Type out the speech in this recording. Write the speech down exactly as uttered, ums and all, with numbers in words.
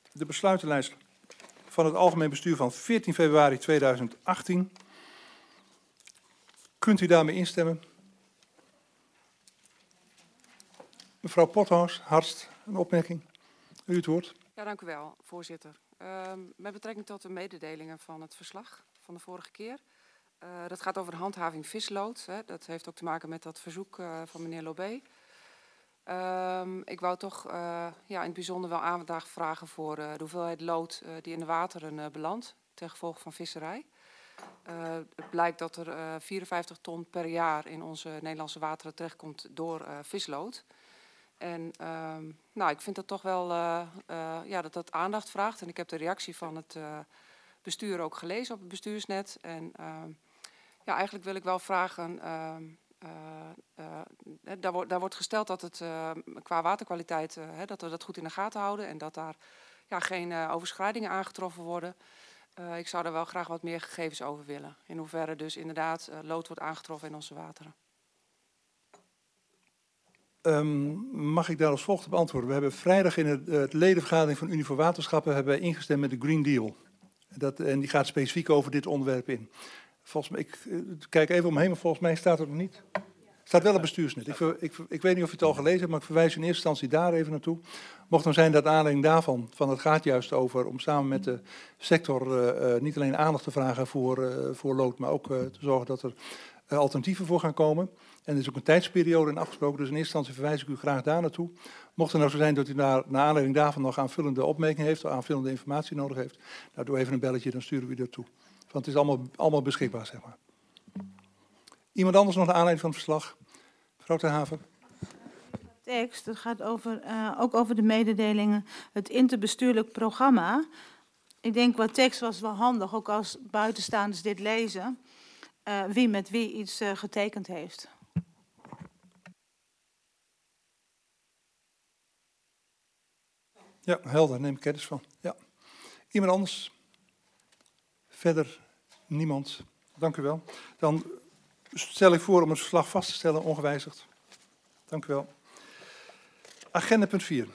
de besluitenlijst van het Algemeen Bestuur van veertien februari tweeduizend achttien. Kunt u daarmee instemmen? Mevrouw Pothuis, Harst, een opmerking. U het woord. Ja, dank u wel, voorzitter. Uh, met betrekking tot de mededelingen van het verslag van de vorige keer. Uh, dat gaat over de handhaving vislood. Hè. Dat heeft ook te maken met dat verzoek uh, van meneer Lobé. Uh, ik wou toch uh, ja, in het bijzonder wel aandacht vragen voor uh, de hoeveelheid lood uh, die in de wateren uh, belandt ten gevolge van visserij. Uh, het blijkt dat er uh, vierenvijftig ton per jaar in onze Nederlandse wateren terechtkomt door uh, vislood. En uh, nou, ik vind dat toch wel uh, uh, ja, dat dat aandacht vraagt. En ik heb de reactie van het uh, bestuur ook gelezen op het bestuursnet. En uh, ja, eigenlijk wil ik wel vragen, uh, uh, uh, daar, wordt, daar wordt gesteld dat het uh, qua waterkwaliteit, uh, hè, dat we dat goed in de gaten houden. En dat daar ja, geen uh, overschrijdingen aangetroffen worden. Uh, ik zou daar wel graag wat meer gegevens over willen. In hoeverre dus inderdaad uh, lood wordt aangetroffen in onze wateren. Um, mag ik daar als volgt op antwoorden? We hebben vrijdag in het, het ledenvergadering van Unie voor Waterschappen hebben wij ingestemd met de Green Deal. Dat, en die gaat specifiek over dit onderwerp in. Volgens mij, ik uh, kijk even omheen, maar volgens mij staat het nog niet. Staat wel op bestuursnet. Ik, ik, ik weet niet of u het al gelezen hebt, maar ik verwijs u in eerste instantie daar even naartoe. Mocht dan zijn dat aanleiding daarvan, van het gaat juist over om samen met de sector uh, uh, niet alleen aandacht te vragen voor, uh, voor lood, maar ook uh, te zorgen dat er uh, alternatieven voor gaan komen. En er is ook een tijdsperiode in afgesproken, dus in eerste instantie verwijs ik u graag daar naartoe. Mocht het nou zo zijn dat u naar, naar aanleiding daarvan nog aanvullende opmerkingen heeft, of aanvullende informatie nodig heeft, nou doe even een belletje, dan sturen we u dat toe. Want het is allemaal, allemaal beschikbaar, zeg maar. Iemand anders nog naar aanleiding van het verslag? Mevrouw Ter Haven. Tekst, het gaat over, uh, ook over de mededelingen, het interbestuurlijk programma. Ik denk wat tekst was wel handig, ook als buitenstaanders dit lezen, uh, wie met wie iets uh, getekend heeft. Ja, helder, neem ik kennis van. Ja. Iemand anders? Verder niemand. Dank u wel. Dan stel ik voor om het verslag vast te stellen, ongewijzigd. Dank u wel. Agenda punt vier.